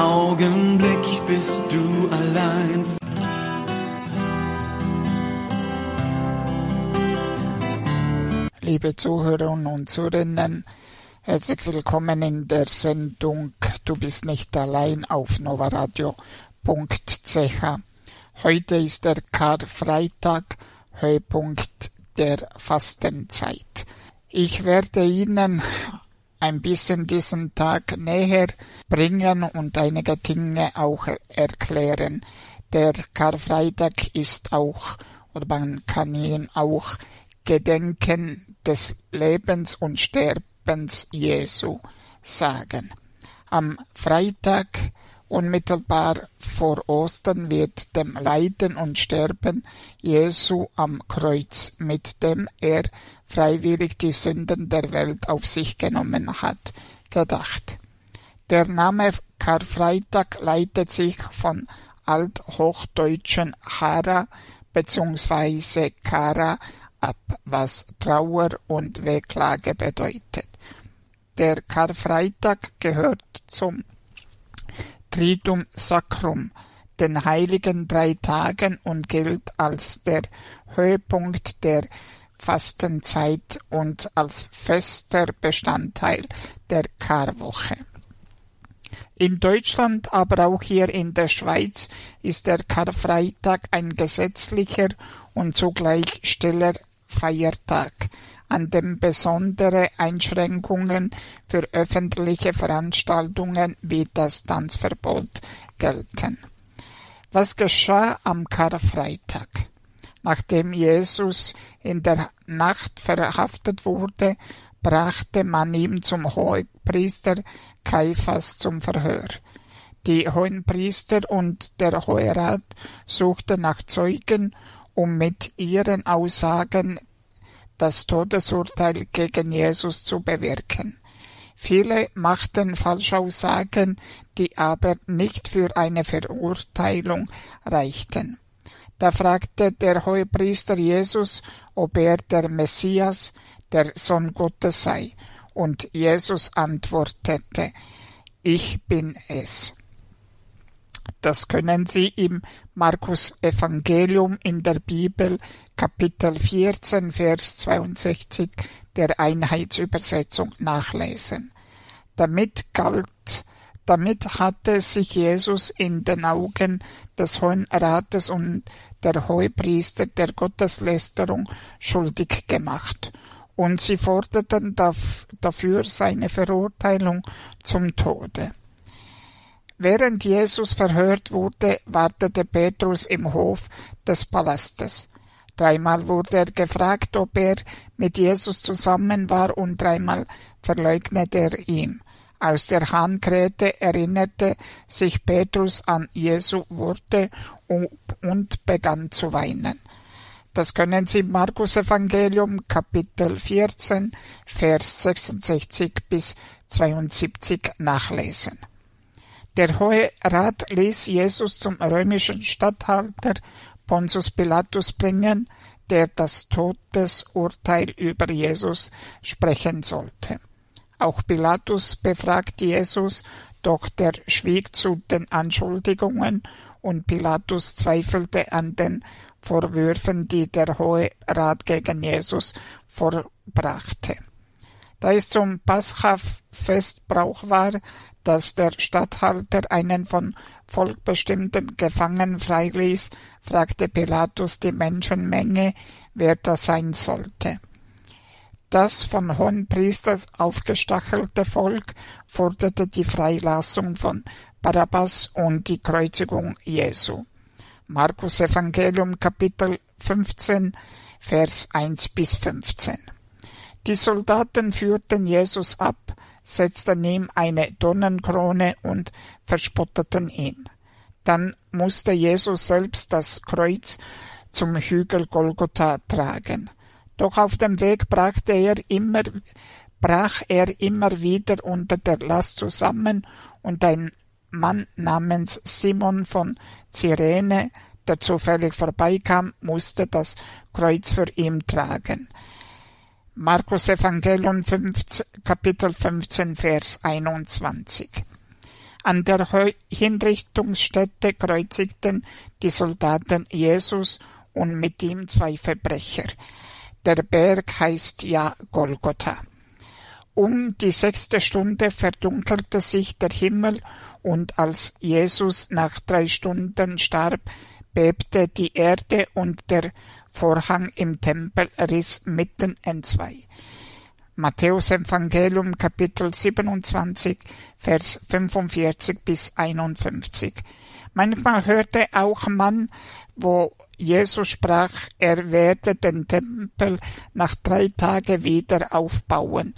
Augenblick bist du allein. Liebe Zuhörerinnen und Zuhörer, herzlich willkommen in der Sendung Du bist nicht allein auf novaradio.ch. Heute ist der Karfreitag, Höhepunkt der Fastenzeit. Ich werde Ihnen ein bisschen diesen Tag näher bringen und einige Dinge auch erklären. Der Karfreitag ist auch, oder man kann ihn auch Gedenken des Lebens und Sterbens Jesu sagen. Am Freitag, unmittelbar vor Ostern, wird dem Leiden und Sterben Jesu am Kreuz, mit dem er freiwillig die Sünden der Welt auf sich genommen hat, gedacht. Der Name Karfreitag leitet sich von althochdeutschen Hara bzw. Kara ab, was Trauer und Wehklage bedeutet. Der Karfreitag gehört zum Triduum Sacrum, den heiligen 3 Tagen, und gilt als der Höhepunkt der Fastenzeit und als fester Bestandteil der Karwoche. In Deutschland, aber auch hier in der Schweiz, ist der Karfreitag ein gesetzlicher und zugleich stiller Feiertag, an dem besondere Einschränkungen für öffentliche Veranstaltungen wie das Tanzverbot gelten. Was geschah am Karfreitag? Nachdem Jesus in der Nacht verhaftet wurde, brachte man ihn zum Hohepriester Kaiphas zum Verhör. Die Hohenpriester und der Hohe Rat suchten nach Zeugen, um mit ihren Aussagen das Todesurteil gegen Jesus zu bewirken. Viele machten Falschaussagen, die aber nicht für eine Verurteilung reichten. Da fragte der Hohepriester Jesus, ob er der Messias, der Sohn Gottes sei, und Jesus antwortete: Ich bin es. Das können Sie im Markus Evangelium in der Bibel, Kapitel 14, Vers 62 der Einheitsübersetzung nachlesen. Damit hatte sich Jesus in den Augen des Hohen Rates und der Hohepriester der Gotteslästerung schuldig gemacht, und sie forderten dafür seine Verurteilung zum Tode. Während Jesus verhört wurde, wartete Petrus im Hof des Palastes. 3-mal wurde er gefragt, ob er mit Jesus zusammen war, und 3-mal verleugnete er ihn. Als der Hahn krähte, erinnerte sich Petrus an Jesu Worte und begann zu weinen. Das können Sie im Markus Evangelium, Kapitel 14, Vers 66 bis 72 nachlesen. Der Hohe Rat ließ Jesus zum römischen Statthalter Pontius Pilatus bringen, der das Todesurteil über Jesus sprechen sollte. Auch Pilatus befragte Jesus, doch der schwieg zu den Anschuldigungen, und Pilatus zweifelte an den Vorwürfen, die der Hohe Rat gegen Jesus vorbrachte. Da es zum Paschafest Brauch war, dass der Statthalter einen von Volk bestimmten Gefangenen freiließ, fragte Pilatus die Menschenmenge, wer das sein sollte. Das von Hohenpriestern aufgestachelte Volk forderte die Freilassung von Barabbas und die Kreuzigung Jesu. Markus Evangelium Kapitel 15, Vers 1 bis 15. Die Soldaten führten Jesus ab, setzten ihm eine Dornenkrone und verspotteten ihn. Dann musste Jesus selbst das Kreuz zum Hügel Golgotha tragen. Doch auf dem Weg brach er immer wieder unter der Last zusammen, und ein Mann namens Simon von Cyrene, der zufällig vorbeikam, musste das Kreuz für ihn tragen. Markus Evangelium Kapitel 15, Vers 21. An der Hinrichtungsstätte kreuzigten die Soldaten Jesus und mit ihm 2 Verbrecher. Der Berg heißt ja Golgotha. Um die 6. Stunde verdunkelte sich der Himmel, und als Jesus nach 3 Stunden starb, bebte die Erde und der Vorhang im Tempel riss mitten entzwei. Matthäus Evangelium Kapitel 27, Vers 45 bis 51. Manchmal hörte auch man, wo Jesus sprach, er werde den Tempel nach 3 Tagen wieder aufbauen.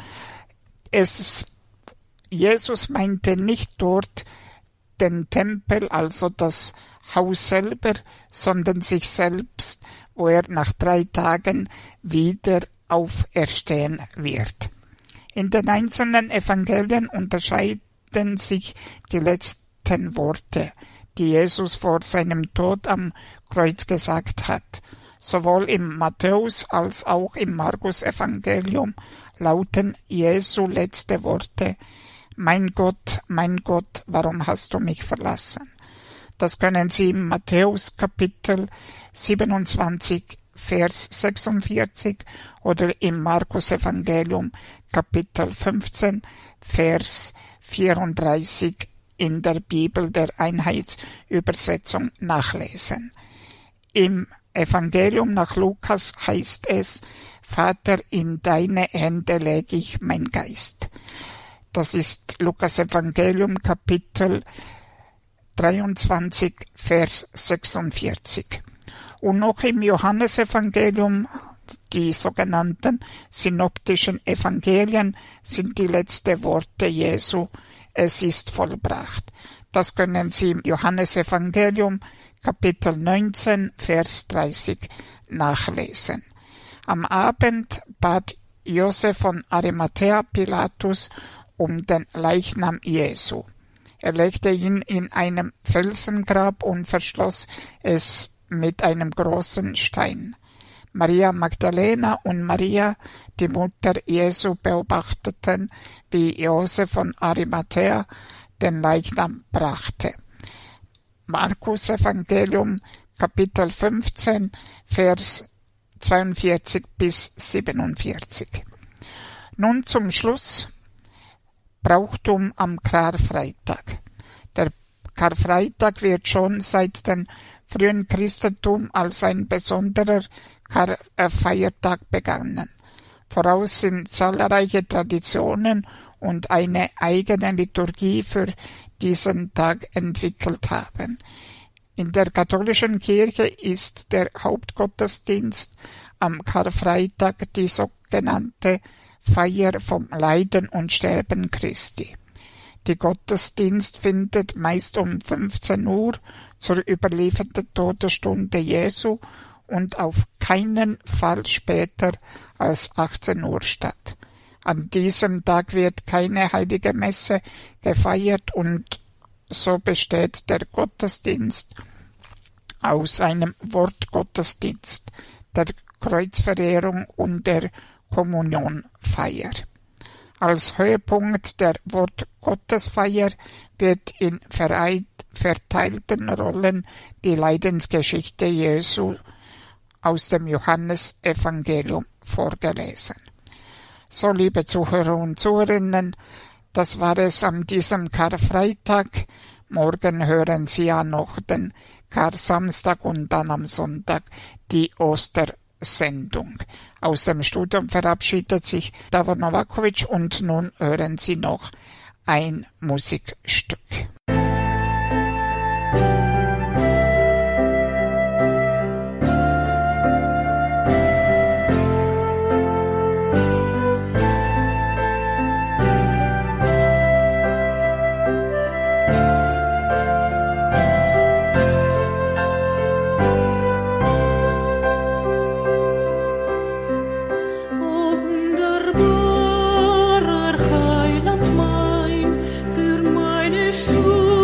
Jesus meinte nicht dort den Tempel, also das Haus selber, sondern sich selbst, wo er nach 3 Tagen wieder auferstehen wird. In den einzelnen Evangelien unterscheiden sich die letzten Worte, die Jesus vor seinem Tod am Kreuz gesagt hat. Sowohl im Matthäus als auch im Markus-Evangelium lauten Jesu letzte Worte: mein Gott, warum hast du mich verlassen? Das können Sie im Matthäus Kapitel 27, Vers 46 oder im Markus Evangelium Kapitel 15, Vers 34 in der Bibel der Einheitsübersetzung nachlesen. Im Evangelium nach Lukas heißt es: Vater, in deine Hände lege ich mein Geist. Das ist Lukas Evangelium Kapitel 23, Vers 46. Und noch im Johannesevangelium, die sogenannten synoptischen Evangelien, sind die letzten Worte Jesu: es ist vollbracht. Das können Sie im Johannesevangelium Kapitel 19, Vers 30 nachlesen. Am Abend bat Josef von Arimathäa Pilatus um den Leichnam Jesu. Er legte ihn in einem Felsengrab und verschloss es mit einem großen Stein. Maria Magdalena und Maria, die Mutter Jesu, beobachteten, wie Josef von Arimathäa den Leichnam brachte. Markus Evangelium Kapitel 15, Vers 42 bis 47. Nun zum Schluss: Brauchtum am Karfreitag. Der Karfreitag wird schon seit dem frühen Christentum als ein besonderer Feiertag begangen. Voraus sind zahlreiche Traditionen und eine eigene Liturgie für diesen Tag entwickelt haben. In der katholischen Kirche ist der Hauptgottesdienst am Karfreitag die sogenannte Feier vom Leiden und Sterben Christi. Der Gottesdienst findet meist um 15 Uhr zur überlieferten Todesstunde Jesu und auf keinen Fall später als 18 Uhr statt. An diesem Tag wird keine heilige Messe gefeiert und so besteht der Gottesdienst aus einem Wortgottesdienst, der Kreuzverehrung und der Kommunionfeier. Als Höhepunkt der Wortgottesfeier wird in verteilten Rollen die Leidensgeschichte Jesu aus dem Johannesevangelium vorgelesen. So, liebe Zuhörer und Zuhörerinnen, das war es an diesem Karfreitag. Morgen hören Sie ja noch den Karsamstag und dann am Sonntag die Ostersendung. Aus dem Studium verabschiedet sich Davor Novakovic und nun hören Sie noch ein Musikstück. Wunderbarer Heiland mein, für meine Schuld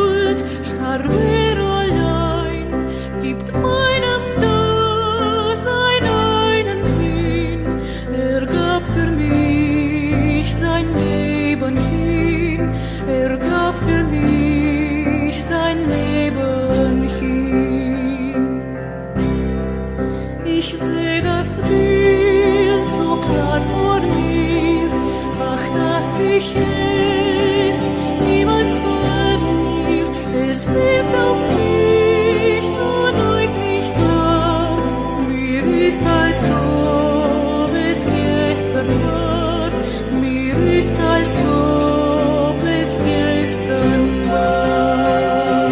Ich seh das Bild so klar vor mir, ach, dass ich es niemals verlier. Es wird auf mich so deutlich klar, mir ist, als ob es gestern war, mir ist, als ob es gestern war.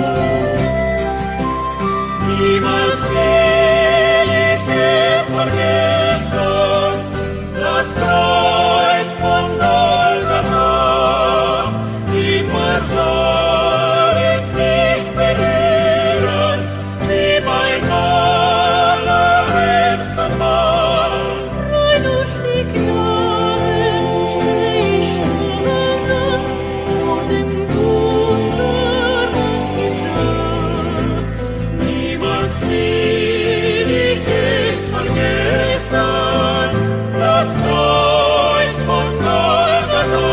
Niemals will ich es vergessen, das Kreuz von Golgatha. Immer soll es mich berühren, wie mein allerletzter Mal. Frei durch die Gnade steh ich staunend vor dem Wunder, was geschah. Niemals will ich es vergessen, das Kreuz von Golgatha.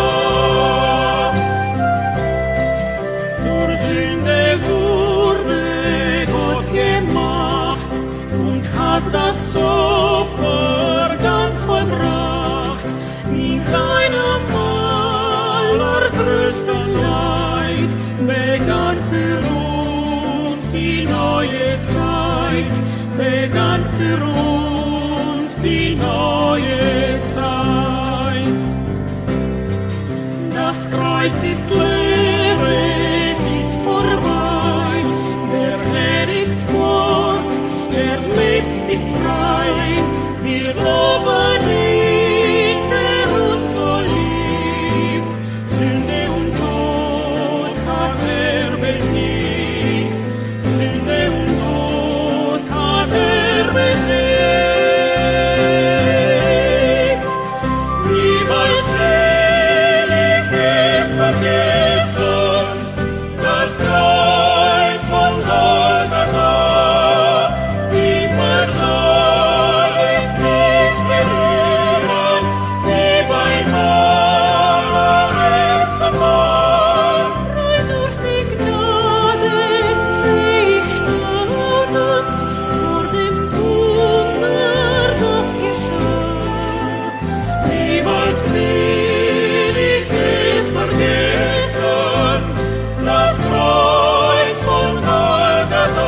Zur Sünde wurde Gott gemacht und hat das Opfer ganz vollbracht. In seinem allergrößten Leid begann für uns die neue Zeit, begann für uns die neue Zeit. Das Kreuz ist leer, es ist vorbei, der Herr ist fort, er lebt, ist frei. Wir loben ihn, der uns so liebt. Sünde und Tod hat er besiegt, Sünde und Tod hat er besiegt. Niemals will ich es vergessen, das Kreuz von Golgatha. Immer soll es mich berühren, wie beim allerersten Mal. Frei durch die Gnade seh ich staunend vor dem Wunder, das geschah. Niemals will ich es vergessen, das Kreuz von Golgatha.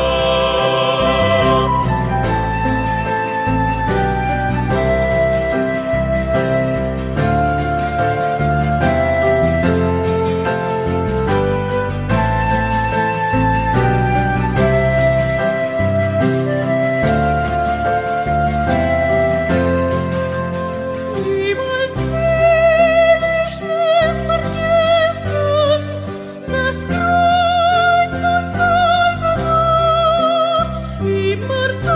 Niemals will ich es vergessen, das Kreuz von Golgatha. Immer soll